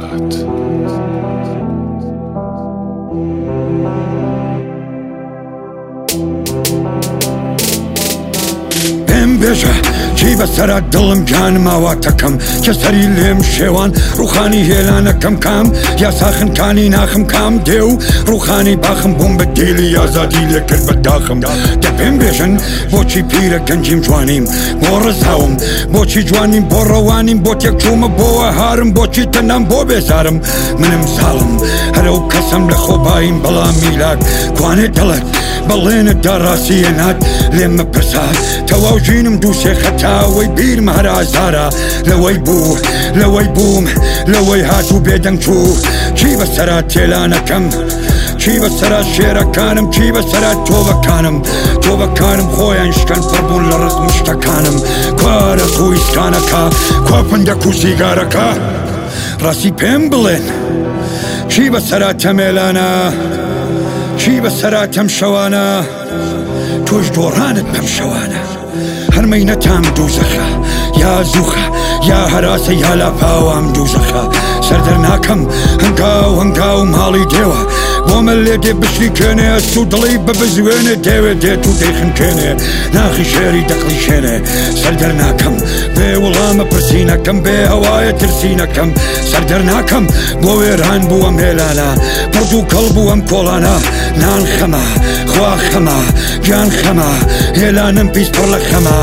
بێژە چی بەسەرا دڵم گیانم ئاواتەکەم کە سەری لێم شێوان ڕوخانی هێلانەکەم کام یا ساخنکانی ناخم کام دێ و ڕوخانی باخم بووم بە دیلی ئازادی لێکرد بە داخم دە پێم بێژن بۆچی پیرە گەنجیم جوانیم بۆ ڕزاوم بۆچی جوانیم بۆ ڕەوانیم بۆ تێک چوومە بۆوە هارم بۆچی تەنام بۆ بێزارم منم ساڵم هەرەو کەسم لە خۆباییم بەڵام میلاک کوانێ دڵت بەڵێنت داڕاستیە نات لێم مەپرسات تەواو ژینم دووسێ خەتاوەی بیرم هەر ئازارە لەوەی بوو لەوەی بووم لەوەی هاتوو بێدەنگ چوو چی بەسەرا تێلانەکەم چی بەسەرا شێرەکانم چی بەسەرا تۆبەکانم خۆیان شکەن پڕبوون لە ڕزم شتەکانم کوارە خویسکانەکە کۆپندەک و سیگارەکە ڕاستی پێم بڵێن چی بەسەرا تەمێلانە چی بەسەرا تەم شەوانە تۆش دۆڕانت بەم شەوانە هەرمەی نەتام دووزەخە یا زووخە یا هەراسە یا لاپاوام دووزەخە سەردەر ناکەم هەنگاو ماڵی دێوە بۆمە لێ دێ بشری کێنێ ئەست و دڵی بەبزوێنێ دێوێ دێت و دەیخنکێنێ ناخی شێری دەقلی شێنێ سەردەر ناکەم بێ وەڵامە پرسینەکەم بێ هەوایە ترسینەکەم سەردەر ناکەم بۆ وێران بووەم هێلانە پڕد و کەڵ بووەم کۆڵانە نان خەمە خوا خەمە گیان خەمە هێلانم پیس پڕ لە خەمە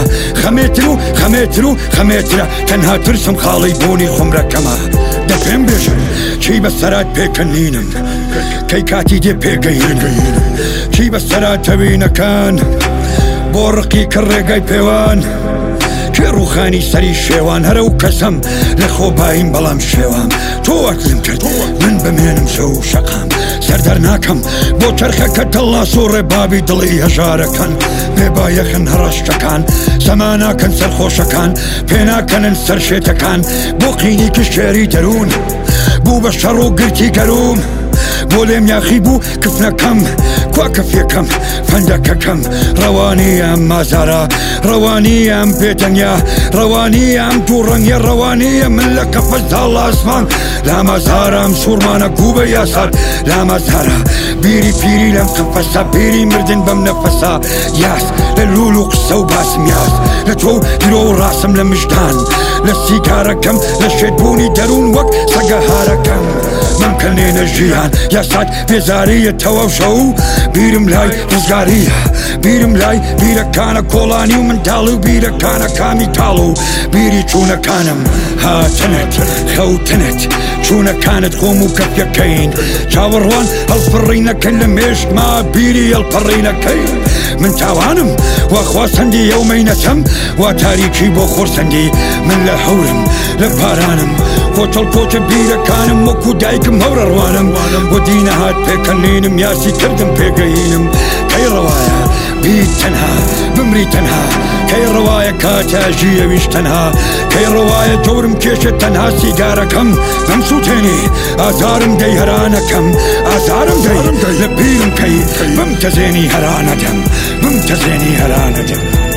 خەمێترە تەنها ترسم خاڵی بوونی خۆمرەکەمە دە پێم بێژن چی بەسەرات پێکەنینم کەی کاتی دێ پێگەینم چی بەسەرا تەوینەکان بۆ ڕقی کە ڕێگای پێوان کێ ڕوخانی سەری شێوان هەرە و کەسم لە خۆباییم بەڵام شێوام تۆ ئەکلم کرد من بمێنم شە و شەقام سەردەر ناکەم بۆ چەرخەکە دڵاس و ڕێبابی دڵی هەژارەکەن پێبایەخن هەڕەشتەکان زەماناکەن سەرخۆشەکان پێناکەنن سەر شێتەکان بۆ قینی کشێری دەروون بوو بە شەڕ و گرتی گەروم بۆ لێم یاخی بوو کفنەکەم کوا کەفیەکەم فەندەکەکەم ڕەوانیەم مازارە ڕەوانیەم بێدەنیا ڕەوانیەم دوو ڕەنگە ڕەوانیە من لە کەفەزدا لاسمان لامەزارم سوورمانە گوو بە یاسار لامەزارە بیری پیری لەم قەفەسە بیری مردن بەم نەفەسە یاس لە لول و قسە و باسم یاس لە تۆ درۆ و ڕاستم لە مژدان لە سیگارەکەم لە شێتبوونی دەروون وەک سەگەهارەکەم ممکنێنە ژیان یاسات بێزاریە تەواو شەو بیرم لای ڕزگاریە بیرم لای بیرەکانە کۆڵانی و منداڵ و بیرەکانە کامی تاڵ و بیری چوونەکانم هاتنت خەوتنت چوونەکانت خۆم و کەفیەکەین چاوەڕوان هەڵپڕینەکەن لە مێشتما بیری هەڵپەڕینەکەین من تاوانم وا خواستەندی یەومەینەتەم وا تاریکی بۆ خۆرسەندی من لە هەورم لە پارانم کۆتەڵ کۆتە بیرەکانم وەکو دایکم هەورەڕوانم بۆ دینە هات پێکەنینم یاسی کردم پێگەینم کەی ڕەوایە بیت تەنها بمری تەنها کەی ڕەوایە کاتاژی ئەویش تەنها کەی ڕەوایە جۆرم کێشە تەنها سیگارەکەم بەم سووتێنی ئازارم دەی هەرانەکەم ئازارم دەی لە بیرم کەی بم تەزێنی هەرانەدەم